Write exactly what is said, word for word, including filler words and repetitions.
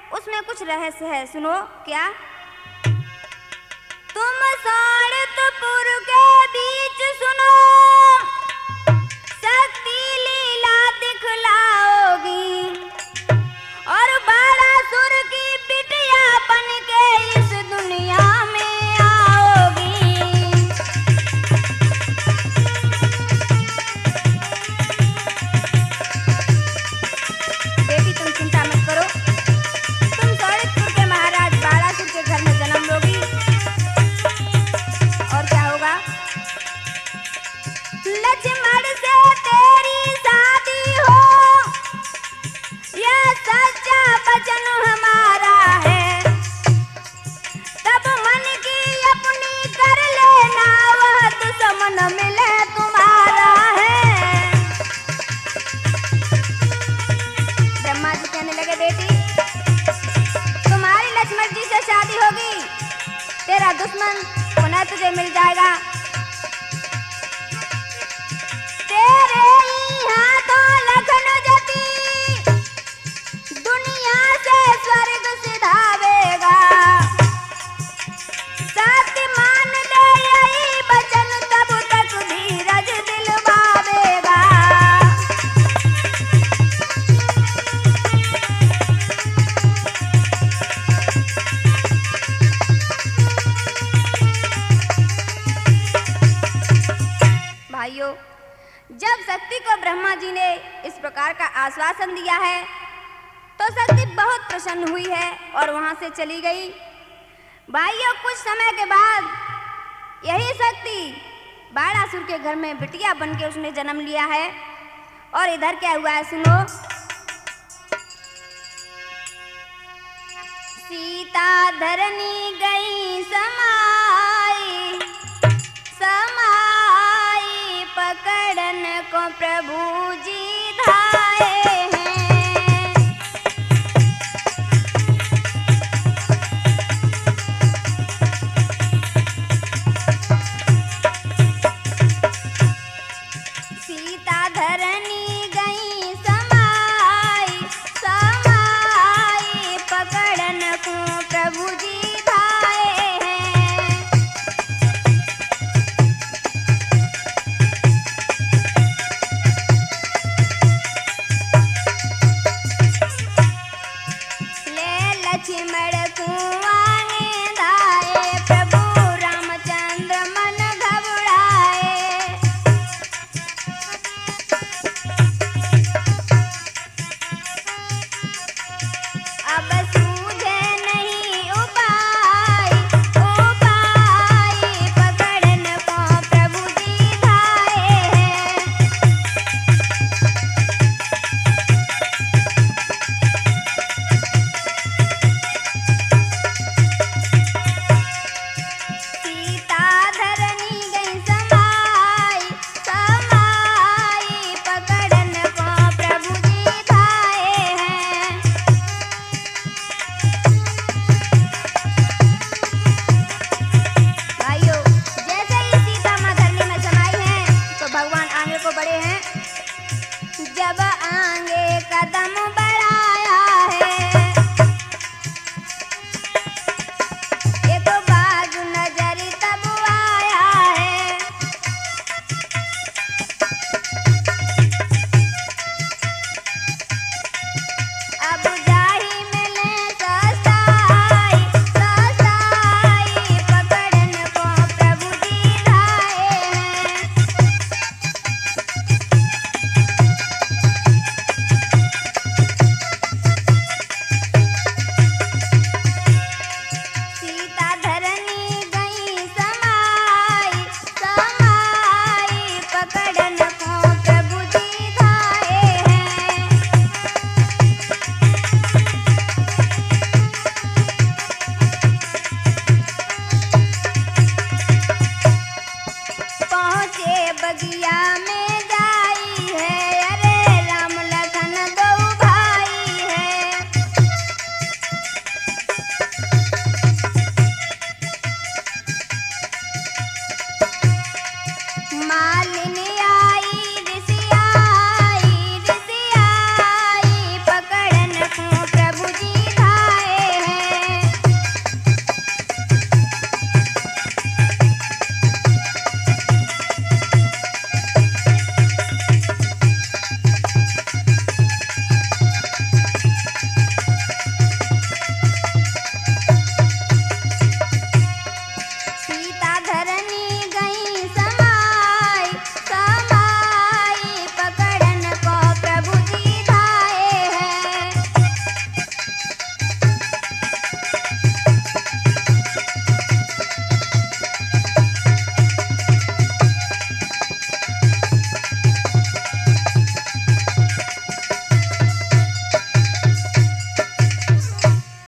उसमें कुछ रहस्य है, सुनो। क्या? तुम सारथपुर के बीच सुनो, शक्ति लीला दिखलाओगी और बालासुर की बिटिया बन के इस दुनिया में आओगी। बेटी तुम चिंता मत करो, तुम सारथपुर के महाराज बालासुर के घर में जन्म लोगी। और क्या होगा? लक्ष्मण से तेरी शादी हो, यह सच्चा वचन हमारा है। तब मन की अपनी कर लेना, वह दुश्मन मिले तुम्हारा है। ब्रह्मा जी कहने लगे, बेटी तुम्हारी लक्ष्मण जी से शादी होगी, तेरा दुश्मन पुनः तुझे मिल जाएगा। तेरे ही हाथों लखन जति दुनिया से स्वर्ग सिधावेगा। सत्य मान ले यही वचन, तब तक धीरज दिलवावेगा। भाइयों, जब शक्ति को ब्रह्मा जी ने इस प्रकार का आश्वासन दिया है तो शक्ति बहुत प्रसन्न हुई है और वहां से चली गई। भाइयों, कुछ समय के बाद यही शक्ति बालासुर के घर में बिटिया बन के उसने जन्म लिया है। और इधर क्या हुआ है, सुनो। सीता धरनी गई समाई, समाई पकड़न को प्रभु जी धाये हैं। सीता धरनी गई समाई, समाई पकड़न को प्रभु जी धाये हैं। ले लक्ष्मण